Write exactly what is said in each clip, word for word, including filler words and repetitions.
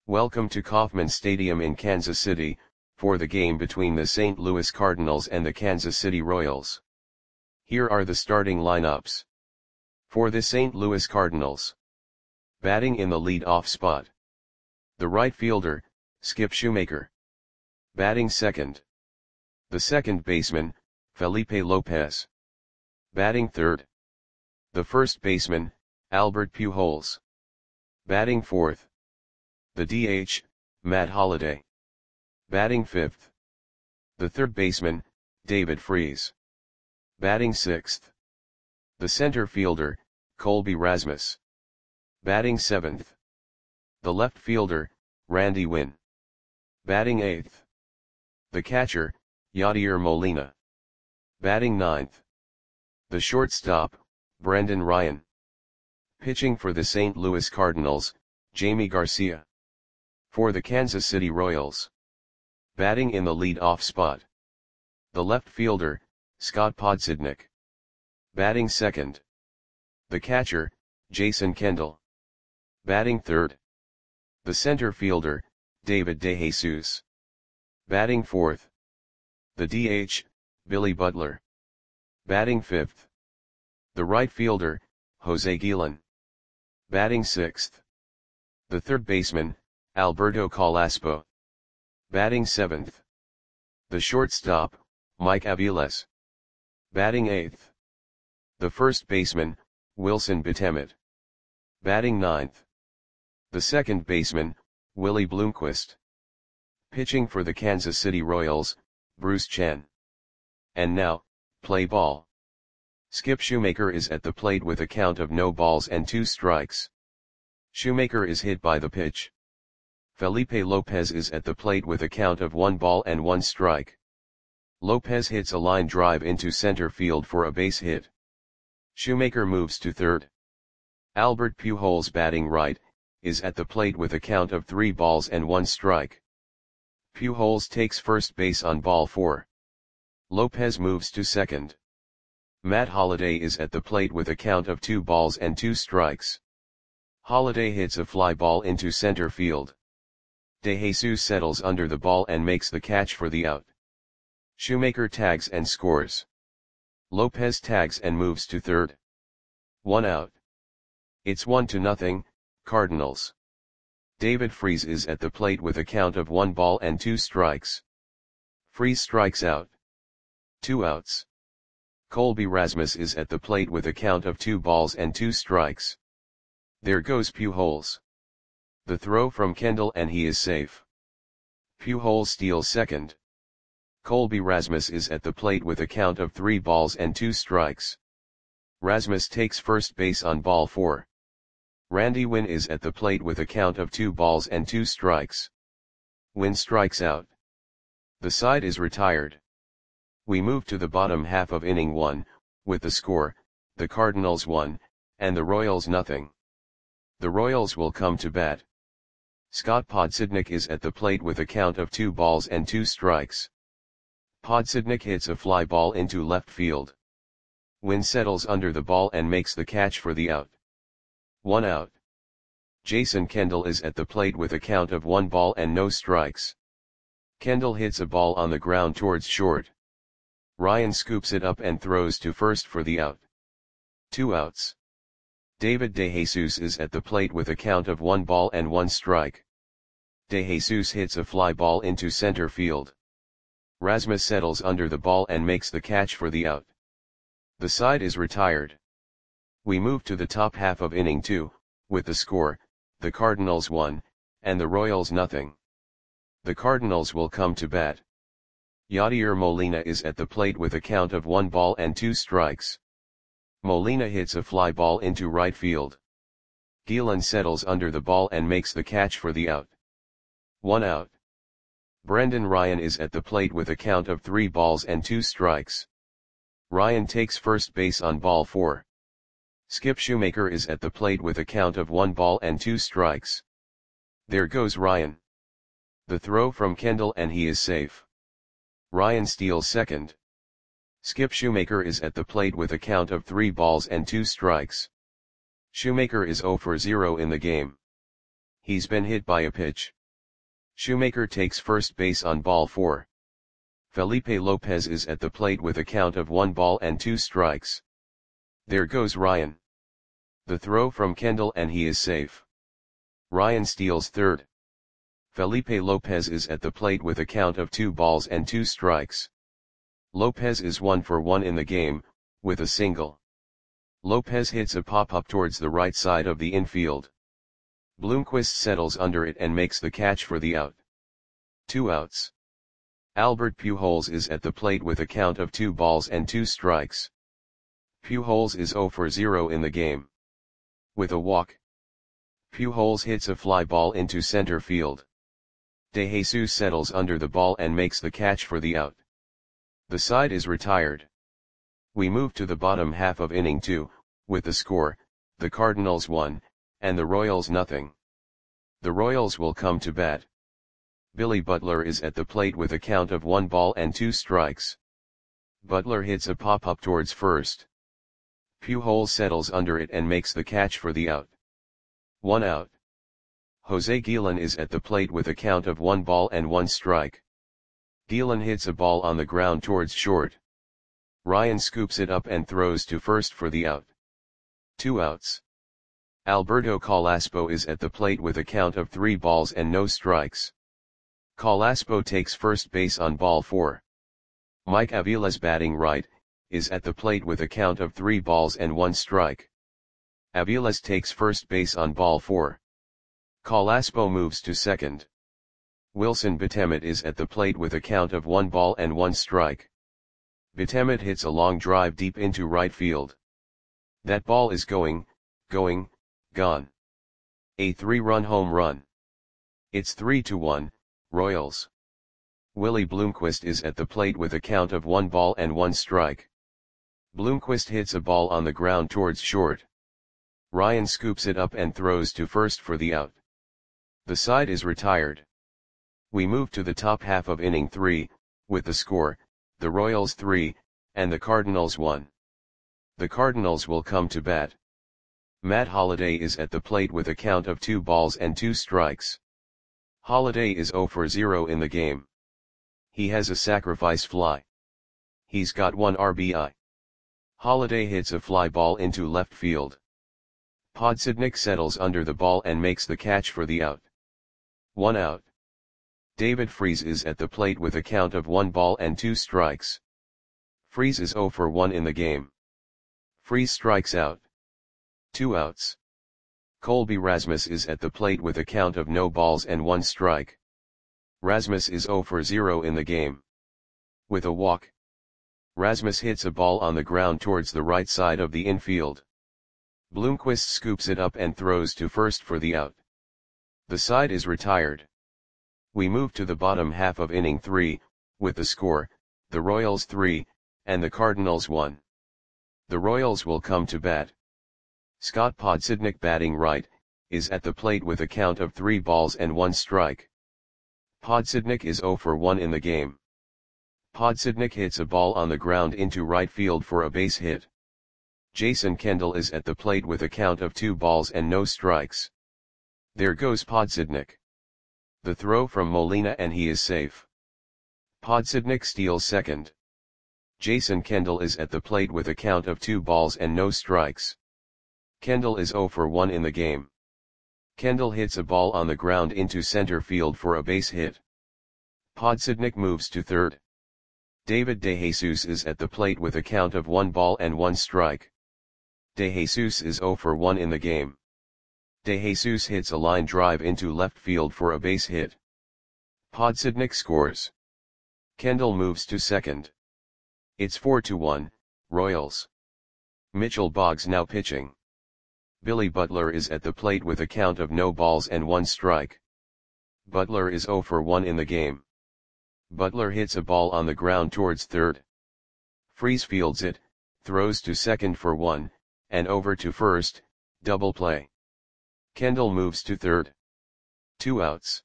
Welcome to Kauffman Stadium in Kansas City, for the game between the Saint Louis Cardinals and the Kansas City Royals. Here are the starting lineups. For the Saint Louis Cardinals. Batting in the lead-off spot. The right fielder, Skip Shoemaker. Batting second. The second baseman, Felipe Lopez. Batting third. The first baseman, Albert Pujols. Batting fourth. The D H, Matt Holliday. Batting fifth. The third baseman, David Freese. Batting sixth. The center fielder, Colby Rasmus. Batting seventh. The left fielder, Randy Winn. Batting eighth. The catcher, Yadier Molina. Batting ninth. The shortstop, Brendan Ryan. Pitching for the Saint Louis Cardinals, Jamie Garcia. For the Kansas City Royals. Batting in the lead-off spot. The left fielder, Scott Podsednik. Batting second. The catcher, Jason Kendall. Batting third. The center fielder, David DeJesus. Batting fourth. The D H, Billy Butler. Batting fifth. The right fielder, Jose Guillen. Batting sixth. The third baseman, Alberto Calaspo. Batting seventh. The shortstop, Mike Aviles. Batting eighth. The first baseman, Wilson Betemit. Batting ninth. The second baseman, Willie Bloomquist. Pitching for the Kansas City Royals, Bruce Chen. And now, play ball. Skip Shoemaker is at the plate with a count of no balls and two strikes. Shoemaker is hit by the pitch. Felipe Lopez is at the plate with a count of one ball and one strike. Lopez hits a line drive into center field for a base hit. Shoemaker moves to third. Albert Pujols, batting right, is at the plate with a count of three balls and one strike. Pujols takes first base on ball four. Lopez moves to second. Matt Holliday is at the plate with a count of two balls and two strikes. Holliday hits a fly ball into center field. DeJesus settles under the ball and makes the catch for the out. Shoemaker tags and scores. Lopez tags and moves to third. One out. It's one to nothing, Cardinals. David Freese is at the plate with a count of one ball and two strikes. Freese strikes out. Two outs. Colby Rasmus is at the plate with a count of two balls and two strikes. There goes Pujols. The throw from Kendall and he is safe. Pujols steals second. Colby Rasmus is at the plate with a count of three balls and two strikes. Rasmus takes first base on ball four. Randy Winn is at the plate with a count of two balls and two strikes. Winn strikes out. The side is retired. We move to the bottom half of inning one, with the score, the Cardinals one, and the Royals nothing. The Royals will come to bat. Scott Podsednik is at the plate with a count of two balls and two strikes. Podsednik hits a fly ball into left field. Winn settles under the ball and makes the catch for the out. One out. Jason Kendall is at the plate with a count of one ball and no strikes. Kendall hits a ball on the ground towards short. Ryan scoops it up and throws to first for the out. Two outs. David DeJesus is at the plate with a count of one ball and one strike. DeJesus hits a fly ball into center field. Rasmus settles under the ball and makes the catch for the out. The side is retired. We move to the top half of inning two, with the score, the Cardinals one, and the Royals nothing. The Cardinals will come to bat. Yadier Molina is at the plate with a count of one ball and two strikes. Molina hits a fly ball into right field. Guillen settles under the ball and makes the catch for the out. One out. Brendan Ryan is at the plate with a count of three balls and two strikes. Ryan takes first base on ball four. Skip Shoemaker is at the plate with a count of one ball and two strikes. There goes Ryan. The throw from Kendall and he is safe. Ryan steals second. Skip Shoemaker is at the plate with a count of three balls and two strikes. Shoemaker is zero for zero in the game. He's been hit by a pitch. Shoemaker takes first base on ball four. Felipe Lopez is at the plate with a count of one ball and two strikes. There goes Ryan. The throw from Kendall and he is safe. Ryan steals third. Felipe Lopez is at the plate with a count of two balls and two strikes. Lopez is one for one in the game, with a single. Lopez hits a pop-up towards the right side of the infield. Bloomquist settles under it and makes the catch for the out. Two outs. Albert Pujols is at the plate with a count of two balls and two strikes. Pujols is zero for zero in the game. With a walk. Pujols hits a fly ball into center field. De Jesus settles under the ball and makes the catch for the out. The side is retired. We move to the bottom half of inning two, with the score, the Cardinals one, and the Royals nothing. The Royals will come to bat. Billy Butler is at the plate with a count of one ball and two strikes. Butler hits a pop-up towards first. Pujols settles under it and makes the catch for the out. One out. Jose Guillen is at the plate with a count of one ball and one strike. Guillen hits a ball on the ground towards short. Ryan scoops it up and throws to first for the out. Two outs. Alberto Calaspo is at the plate with a count of three balls and no strikes. Calaspo takes first base on ball four. Mike Aviles, batting right, is at the plate with a count of three balls and one strike. Aviles takes first base on ball four. Calaspo moves to second. Wilson Betemit is at the plate with a count of one ball and one strike. Betemit hits a long drive deep into right field. That ball is going, going, gone. A three-run home run. It's three to one, Royals. Willie Bloomquist is at the plate with a count of one ball and one strike. Bloomquist hits a ball on the ground towards short. Ryan scoops it up and throws to first for the out. The side is retired. We move to the top half of inning three, with the score, the Royals three, and the Cardinals one. The Cardinals will come to bat. Matt Holliday is at the plate with a count of two balls and two strikes. Holliday is zero for zero in the game. He has a sacrifice fly. He's got one R B I. Holliday hits a fly ball into left field. Podsednik settles under the ball and makes the catch for the out. One out. David Freese is at the plate with a count of one ball and two strikes. Freese is zero for one in the game. Freese strikes out. Two outs. Colby Rasmus is at the plate with a count of no balls and one strike. Rasmus is zero for zero in the game. With a walk. Rasmus hits a ball on the ground towards the right side of the infield. Bloomquist scoops it up and throws to first for the out. The side is retired. We move to the bottom half of inning three, with the score, the Royals three, and the Cardinals one. The Royals will come to bat. Scott Podsednik, batting right, is at the plate with a count of three balls and one strike. Podsednik is zero for one in the game. Podsednik hits a ball on the ground into right field for a base hit. Jason Kendall is at the plate with a count of two balls and no strikes. There goes Podsednik. The throw from Molina and he is safe. Podsednik steals second. Jason Kendall is at the plate with a count of two balls and no strikes. Kendall is zero for one in the game. Kendall hits a ball on the ground into center field for a base hit. Podsednik moves to third. David De Jesus is at the plate with a count of one ball and one strike. De Jesus is zero for one in the game. De Jesus hits a line drive into left field for a base hit. Podsednik scores. Kendall moves to second. It's four to one, Royals. Mitchell Boggs now pitching. Billy Butler is at the plate with a count of no balls and one strike. Butler is zero for one in the game. Butler hits a ball on the ground towards third. Freese fields it, throws to second for one, and over to first, double play. Kendall moves to third. Two outs.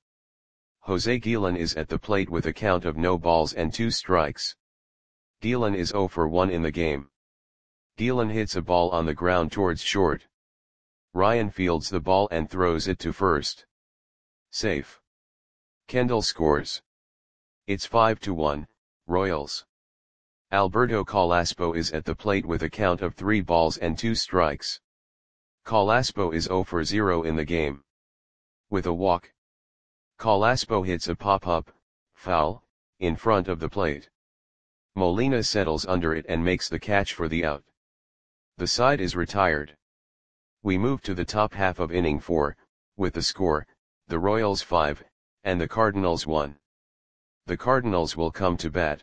Jose Guillen is at the plate with a count of no balls and two strikes. Guillen is zero for one in the game. Guillen hits a ball on the ground towards short. Ryan fields the ball and throws it to first. Safe. Kendall scores. It's five to one, Royals. Alberto Calaspo is at the plate with a count of three balls and two strikes. Calaspo is zero for zero in the game. With a walk, Calaspo hits a pop-up, foul, in front of the plate. Molina settles under it and makes the catch for the out. The side is retired. We move to the top half of inning four, with the score, the Royals five, and the Cardinals one. The Cardinals will come to bat.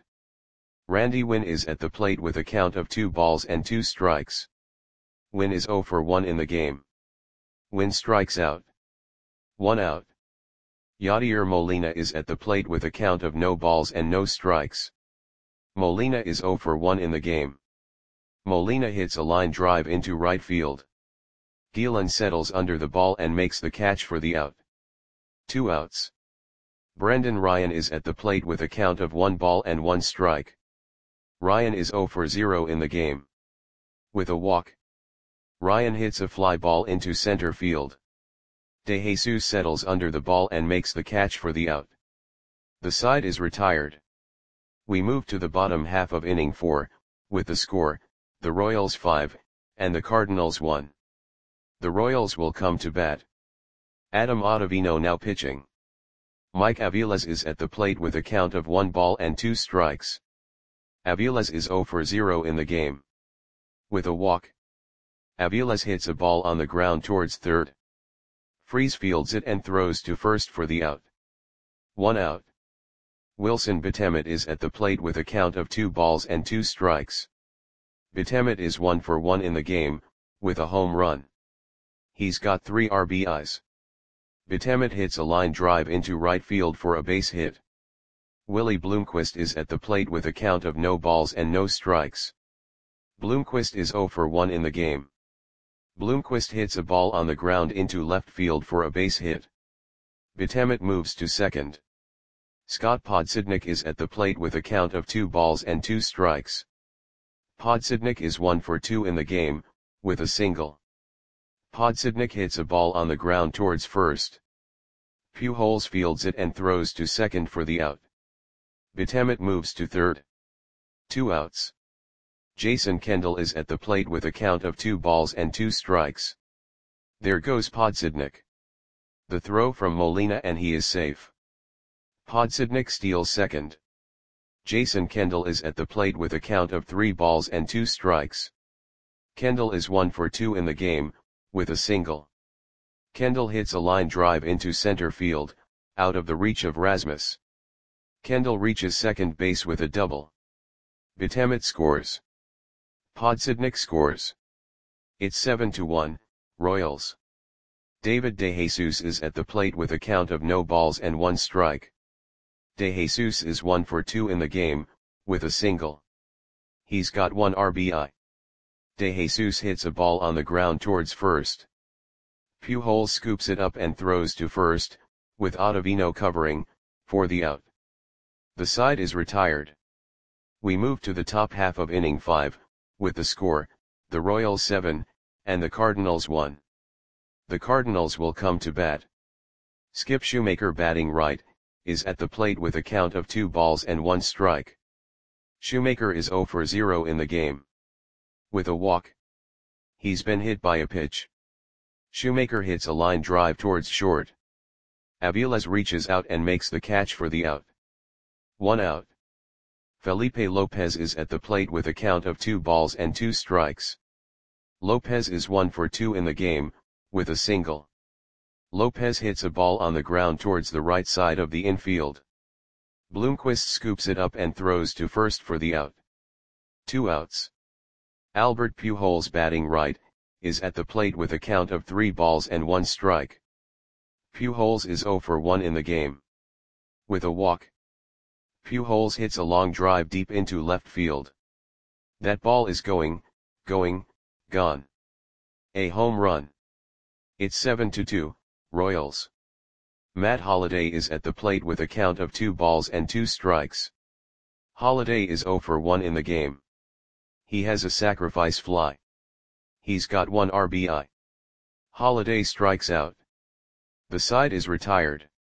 Randy Winn is at the plate with a count of two balls and two strikes. Winn is zero for one in the game. Winn strikes out. One out. Yadier Molina is at the plate with a count of no balls and no strikes. Molina is zero for one in the game. Molina hits a line drive into right field. Gielan settles under the ball and makes the catch for the out. Two outs. Brendan Ryan is at the plate with a count of one ball and one strike. Ryan is zero for zero in the game. With a walk, Ryan hits a fly ball into center field. De Jesus settles under the ball and makes the catch for the out. The side is retired. We move to the bottom half of inning four, with the score, the Royals five, and the Cardinals one. The Royals will come to bat. Adam Ottavino now pitching. Mike Aviles is at the plate with a count of one ball and two strikes. Aviles is zero for zero in the game. With a walk, Aviles hits a ball on the ground towards third. Freese fields it and throws to first for the out. One out. Wilson Betemet is at the plate with a count of two balls and two strikes. Betemet is one for one in the game, with a home run. He's got three R B Is. Betemet hits a line drive into right field for a base hit. Willie Bloomquist is at the plate with a count of no balls and no strikes. Bloomquist is zero for one in the game. Bloomquist hits a ball on the ground into left field for a base hit. Betemet moves to second. Scott Podsednik is at the plate with a count of two balls and two strikes. Podsednik is one for two in the game, with a single. Podsednik hits a ball on the ground towards first. Pujols fields it and throws to second for the out. Betemet moves to third. Two outs. Jason Kendall is at the plate with a count of two balls and two strikes. There goes Podsednik. The throw from Molina and he is safe. Podsednik steals second. Jason Kendall is at the plate with a count of three balls and two strikes. Kendall is one for two in the game, with a single. Kendall hits a line drive into center field, out of the reach of Rasmus. Kendall reaches second base with a double. Betemet scores. Podsednik scores. It's seven to one, Royals. David De Jesus is at the plate with a count of no balls and one strike. De Jesus is one for two in the game, with a single. He's got one R B I. De Jesus hits a ball on the ground towards first. Pujols scoops it up and throws to first, with Ottavino covering, for the out. The side is retired. We move to the top half of inning five, with the score, the Royals seven, and the Cardinals one. The Cardinals will come to bat. Skip Shoemaker batting right, is at the plate with a count of two balls and one strike. Shoemaker is zero for zero in the game. With a walk, he's been hit by a pitch. Shoemaker hits a line drive towards short. Aviles reaches out and makes the catch for the out. One out. Felipe Lopez is at the plate with a count of two balls and two strikes. Lopez is one for two in the game, with a single. Lopez hits a ball on the ground towards the right side of the infield. Bloomquist scoops it up and throws to first for the out. Two outs. Albert Pujols batting right, is at the plate with a count of three balls and one strike. Pujols is zero for one in the game. With a walk, Pujols hits a long drive deep into left field. That ball is going, going, gone. A home run. It's seven to two, Royals. Matt Holliday is at the plate with a count of two balls and two strikes. Holliday is zero for one in the game. He has a sacrifice fly. He's got one R B I. Holliday strikes out. The side is retired.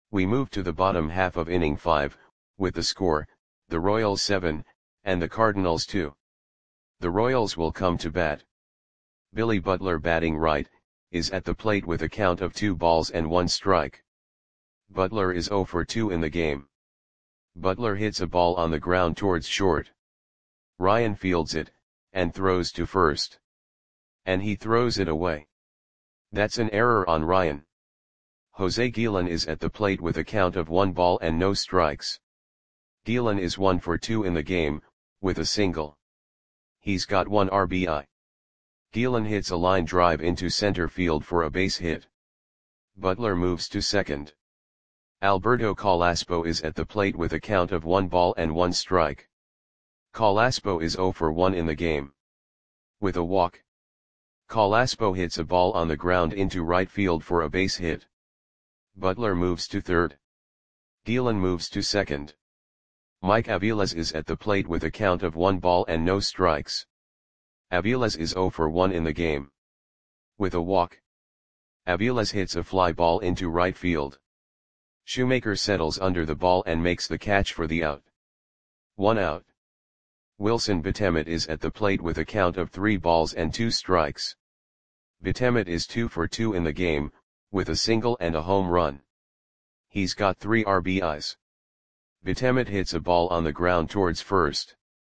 We move to the bottom half of inning five, with the score, the Royals seven, and the Cardinals two. The Royals will come to bat. Billy Butler, batting right, is at the plate with a count of two balls and one strike. Butler is zero for two in the game. Butler hits a ball on the ground towards short. Ryan fields it, and throws to first. And he throws it away. That's an error on Ryan. Jose Guillen is at the plate with a count of one ball and no strikes. Guillen is one for two in the game, with a single. He's got one R B I. Guillen hits a line drive into center field for a base hit. Butler moves to second. Alberto Carrasco is at the plate with a count of one ball and one strike. Carrasco is zero for one in the game. With a walk. Carrasco hits a ball on the ground into right field for a base hit. Butler moves to third. Guillen moves to second. Mike Aviles is at the plate with a count of one ball and no strikes. Aviles is zero for one in the game. With a walk. Aviles hits a fly ball into right field. Shoemaker settles under the ball and makes the catch for the out. One out. Wilson Betemit is at the plate with a count of three balls and two strikes. Betemit is two for two in the game, with a single and a home run. He's got three R B Is. Betemit hits a ball on the ground towards first.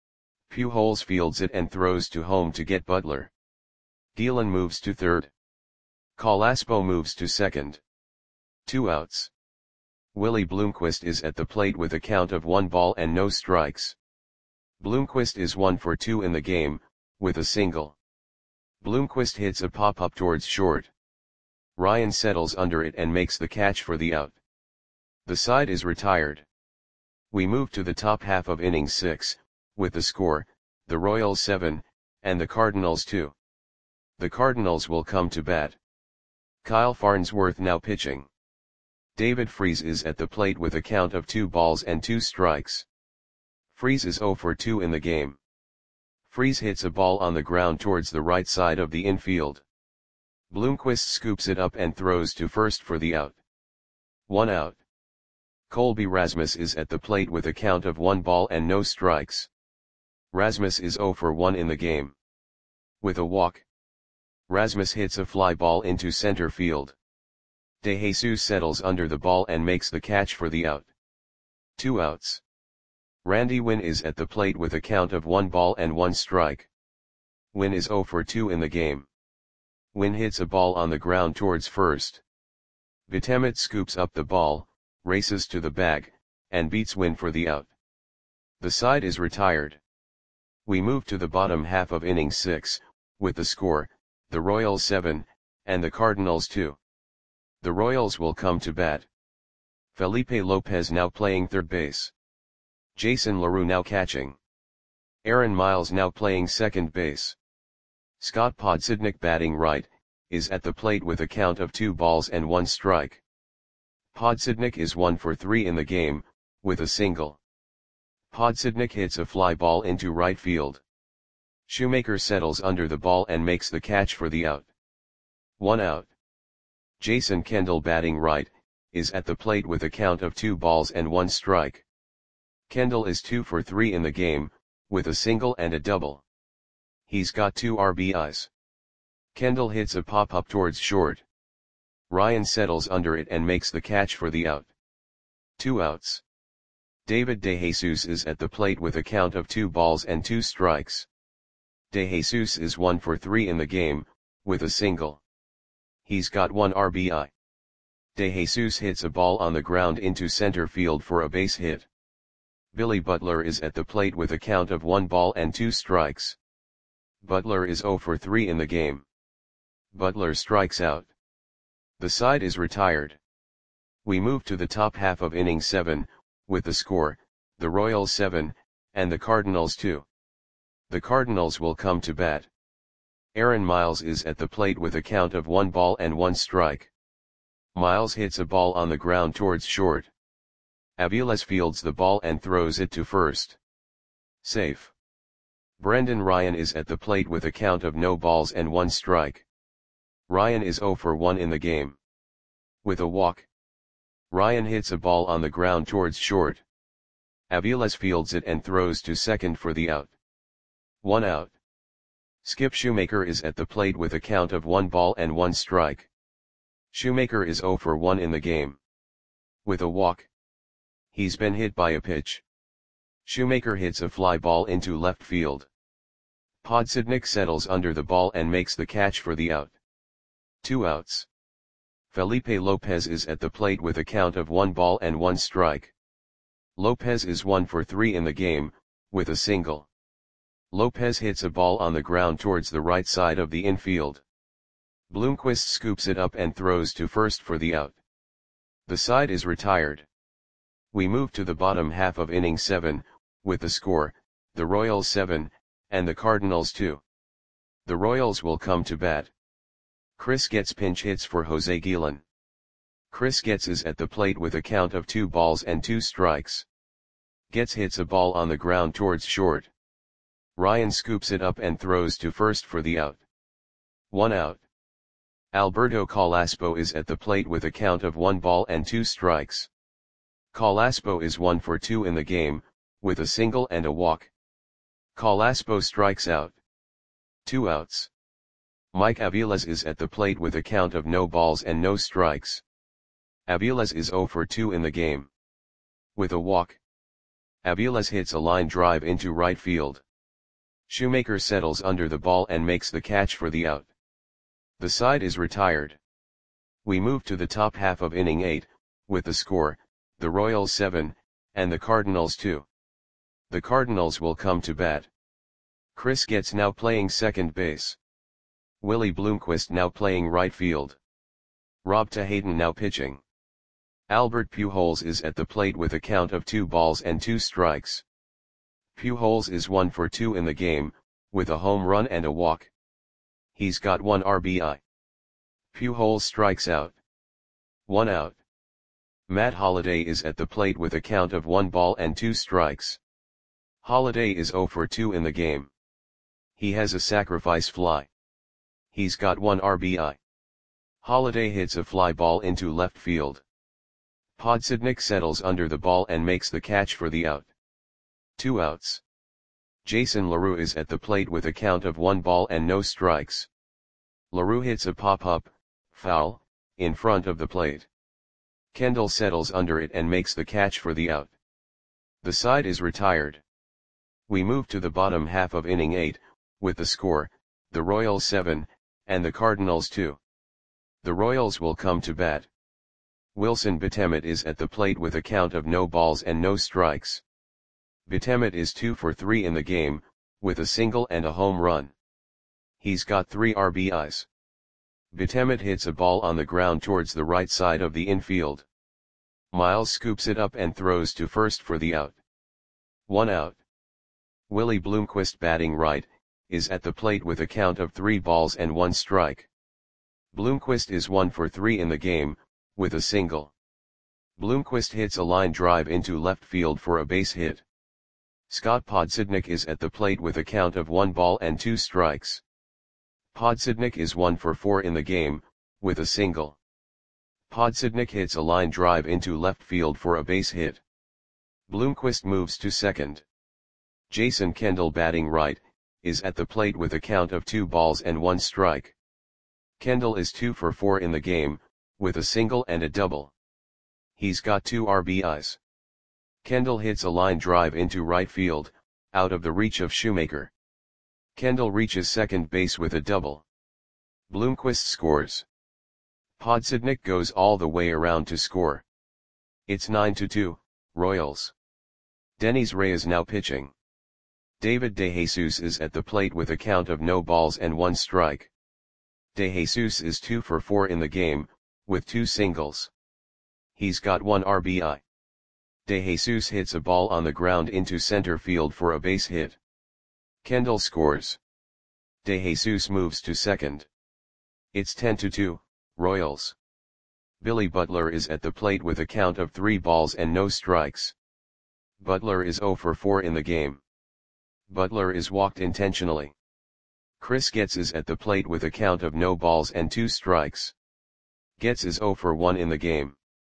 Pujols fields it and throws to home to get Butler. Guillen moves to third. Carrasco moves to second. Two outs. Willie Bloomquist is at the plate with a count of one ball and no strikes. Bloomquist is one for two in the game, with a single. Bloomquist hits a pop-up towards short. Ryan settles under it and makes the catch for the out. The side is retired. We move to the top half of inning six, with the score, the Royals seven, and the Cardinals two. The Cardinals will come to bat. Kyle Farnsworth now pitching. David Freese is at the plate with a count of two balls and two strikes. Freese is zero for two in the game. Freese hits a ball on the ground towards the right side of the infield. Bloomquist scoops it up and throws to first for the out. One out. Colby Rasmus is at the plate with a count of one ball and no strikes. Rasmus is zero for one in the game. With a walk. Rasmus hits a fly ball into center field. De Jesus settles under the ball and makes the catch for the out. Two outs. Randy Winn is at the plate with a count of one ball and one strike. Winn is zero for two in the game. Winn hits a ball on the ground towards first. Betemit scoops up the ball, races to the bag, and beats Winn for the out. The side is retired. We move to the bottom half of inning six, with the score, the Royals seven, and the Cardinals two. The Royals will come to bat. Felipe Lopez now playing third base. Jason LaRue now catching. Aaron Miles now playing second base. Scott Podsednik, batting right, is at the plate with a count of two balls and one strike. Podsednik is one for three in the game, with a single. Podsednik hits a fly ball into right field. Shoemaker settles under the ball and makes the catch for the out. One out. Jason Kendall, batting right, is at the plate with a count of two balls and one strike. Kendall is two for three in the game, with a single and a double. He's got two R B Is. Kendall hits a pop-up towards short. Ryan settles under it and makes the catch for the out. Two outs. David De Jesus is at the plate with a count of two balls and two strikes. De Jesus is one for three in the game, with a single. He's got one R B I. De Jesus hits a ball on the ground into center field for a base hit. Billy Butler is at the plate with a count of one ball and two strikes. Butler is zero for three in the game. Butler strikes out. The side is retired. We move to the top half of inning seven, with the score, the Royals seven, and the Cardinals two. The Cardinals will come to bat. Aaron Miles is at the plate with a count of one ball and one strike. Miles hits a ball on the ground towards short. Aviles fields the ball and throws it to first. Safe. Brendan Ryan is at the plate with a count of no balls and one strike. Ryan is zero for one in the game. With a walk. Ryan hits a ball on the ground towards short. Aviles fields it and throws to second for the out. One out. Skip Shoemaker is at the plate with a count of one ball and one strike. Shoemaker is zero for one in the game. With a walk. He's been hit by a pitch. Shoemaker hits a fly ball into left field. Podsednik settles under the ball and makes the catch for the out. Two outs. Felipe Lopez is at the plate with a count of one ball and one strike. Lopez is one for three in the game, with a single. Lopez hits a ball on the ground towards the right side of the infield. Bloomquist scoops it up and throws to first for the out. The side is retired. We move to the bottom half of inning seven, with the score, the Royals seven, and the Cardinals two. The Royals will come to bat. Chris Getz pinch hits for Jose Guillen. Chris Getz is at the plate with a count of two balls and two strikes. Getz hits a ball on the ground towards short. Ryan scoops it up and throws to first for the out. One out. Alberto Calaspo is at the plate with a count of one ball and two strikes. Calaspo is one for two in the game, with a single and a walk. Calaspo strikes out. Two outs. Mike Aviles is at the plate with a count of no balls and no strikes. Aviles is zero for two in the game. With a walk. Aviles hits a line drive into right field. Shoemaker settles under the ball and makes the catch for the out. The side is retired. We move to the top half of inning eight, with the score, the Royals seven, and the Cardinals two. The Cardinals will come to bat. Chris Getz now playing second base. Willie Bloomquist now playing right field. Rob Tahayden now pitching. Albert Pujols is at the plate with a count of two balls and two strikes. Pujols is one for two in the game, with a home run and a walk. He's got one R B I. Pujols strikes out. One out. Matt Holliday is at the plate with a count of one ball and two strikes. Holliday is zero for two in the game. He has a sacrifice fly. He's got one R B I. Holliday hits a fly ball into left field. Podsednik settles under the ball and makes the catch for the out. Two outs. Jason LaRue is at the plate with a count of one ball and no strikes. LaRue hits a pop-up, foul, in front of the plate. Kendall settles under it and makes the catch for the out. The side is retired. We move to the bottom half of inning eight, with the score, the Royals seven, and the Cardinals two. The Royals will come to bat. Wilson Betemet is at the plate with a count of no balls and no strikes. Betemet is two for three in the game, with a single and a home run. He's got three R B Is. Betemet hits a ball on the ground towards the right side of the infield. Miles scoops it up and throws to first for the out. One out. Willie Bloomquist batting right, is at the plate with a count of three balls and one strike. Bloomquist is one for three in the game, with a single. Bloomquist hits a line drive into left field for a base hit. Scott Podsednik is at the plate with a count of one ball and two strikes. Podsednik is one for four in the game, with a single. Podsednik hits a line drive into left field for a base hit. Bloomquist moves to second. Jason Kendall batting right, is at the plate with a count of two balls and one strike. Kendall is two for four in the game, with a single and a double. He's got two R B Is. Kendall hits a line drive into right field, out of the reach of Shoemaker. Kendall reaches second base with a double. Bloomquist scores. Podsednik goes all the way around to score. It's nine to two, Royals. Denys Reyes now pitching. David DeJesus is at the plate with a count of no balls and one strike. DeJesus is two for four in the game, with two singles. He's got one R B I. DeJesus hits a ball on the ground into center field for a base hit. Kendall scores. DeJesus moves to second. It's ten to two, Royals. Billy Butler is at the plate with a count of three balls and no strikes. Butler is zero for four in the game. Butler is walked intentionally. Chris Getz is at the plate with a count of no balls and two strikes. Getz is zero for one in the game.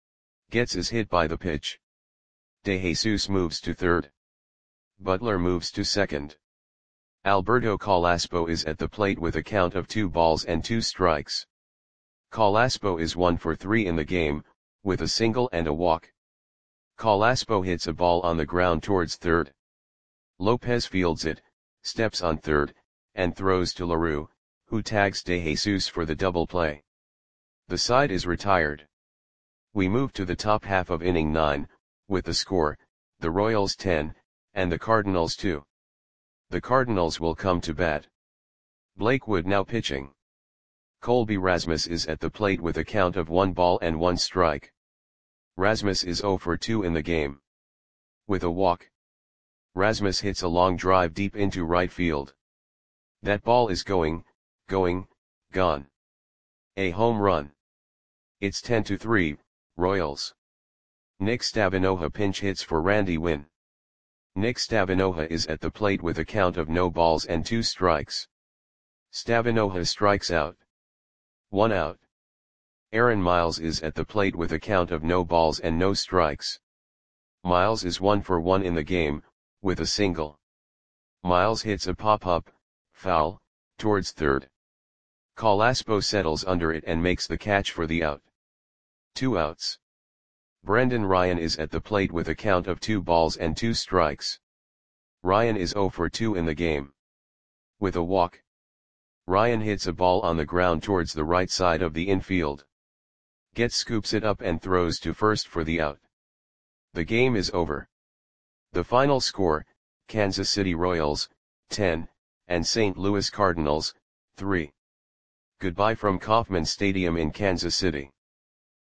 Getz is hit by the pitch. De Jesus moves to third. Butler moves to second. Alberto Calaspo is at the plate with a count of two balls and two strikes. Calaspo is one for three in the game, with a single and a walk. Calaspo hits a ball on the ground towards third. Lopez fields it, steps on third, and throws to LaRue, who tags De Jesus for the double play. The side is retired. We move to the top half of inning nine, with the score, the Royals ten, and the Cardinals two. The Cardinals will come to bat. Blake Wood now pitching. Colby Rasmus is at the plate with a count of one ball and one strike. Rasmus is zero for two in the game. With a walk. Rasmus hits a long drive deep into right field. That ball is going, going, gone. A home run. It's ten to three, Royals. Nick Stavinoha pinch hits for Randy Winn. Nick Stavinoha is at the plate with a count of no balls and two strikes. Stavinoha strikes out. One out. Aaron Miles is at the plate with a count of no balls and no strikes. Miles is one for one in the game, with a single. Miles hits a pop-up, foul, towards third. Calaspo settles under it and makes the catch for the out. Two outs. Brendan Ryan is at the plate with a count of two balls and two strikes. Ryan is zero for two in the game. With a walk. Ryan hits a ball on the ground towards the right side of the infield. Getz scoops it up and throws to first for the out. The game is over. The final score, Kansas City Royals, ten, and Saint Louis Cardinals, three. Goodbye from Kauffman Stadium in Kansas City.